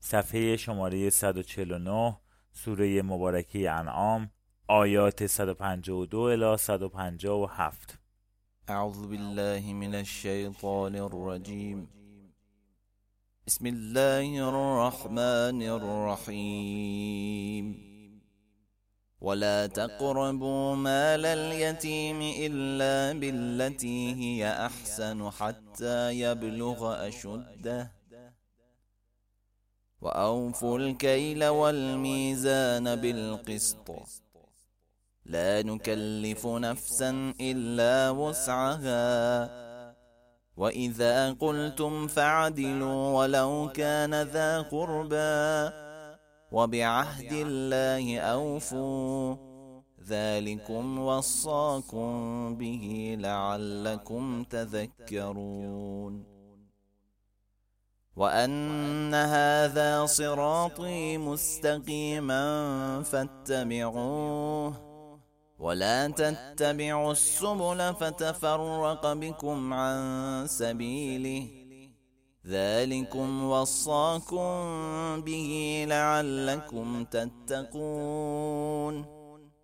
صفحه شماره 149 سوره مبارکه انعام، آیات 152 الی 157. اعوذ بالله من الشیطان الرجیم. بسم الله الرحمن الرحیم. ولا تقربوا مال اليتيم إلا بالتي هي أحسن حتى يبلغ أشده وأوفوا الكيل والميزان بالقسط لا نكلف نفسا إلا وسعها وإذا قلتم فاعدلوا ولو كان ذا قربى وبعهد الله أوفوا ذلكم وصاكم به لعلكم تذكرون. وأن هذا صراطي مستقيما فاتبعوه ولا تتبعوا السبل فتفرق بكم عن سبيله ذلكم وصاكم به لعلكم تتقون.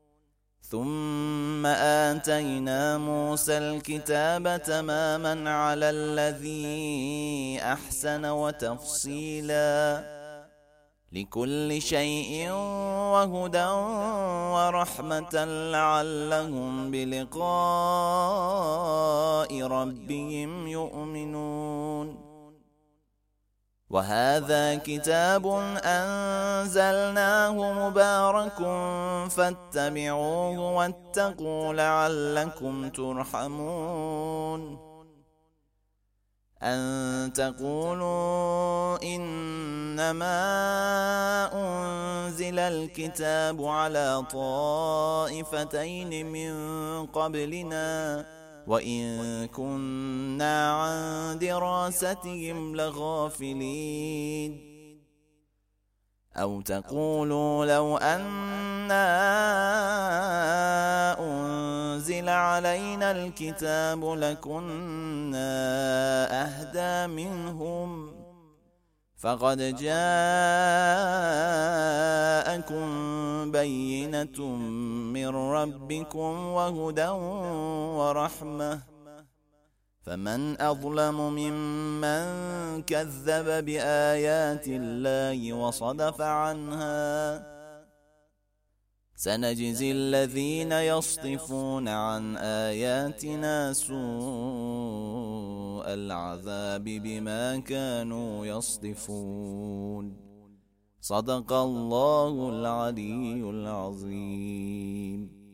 ثم آتينا موسى الكتاب تماما على الذي أحسن وتفصيلا لكل شيء وهدى ورحمة لعلهم بلقاء ربهم يؤمنون. وهذا كتاب أنزلناه مبارك فاتبعوه واتقوا لعلكم ترحمون. أن تقولوا إنما أنزل الكتاب على طائفتين من قبلنا وإن كنا عن دراستهم لغافلين. أو تقولوا لو أنا أنزل علينا الكتاب لكنا أهدى منهم فقد جاءكم بينة من ربكم وهدى ورحمة فمن أظلم ممن كذب بآيات الله وصدف عنها. سنجزي الذين يصدفون عن آياتنا سوء العذاب بما كانوا يصدفون. صدق الله العلي العظيم.